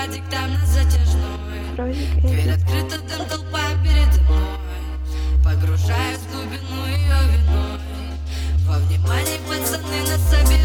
проводик там на затяжной. Дверь открыта, дым, толпа передо мной. Погружаюсь в глубину ее виной. Во внимание пацаны нас обижают.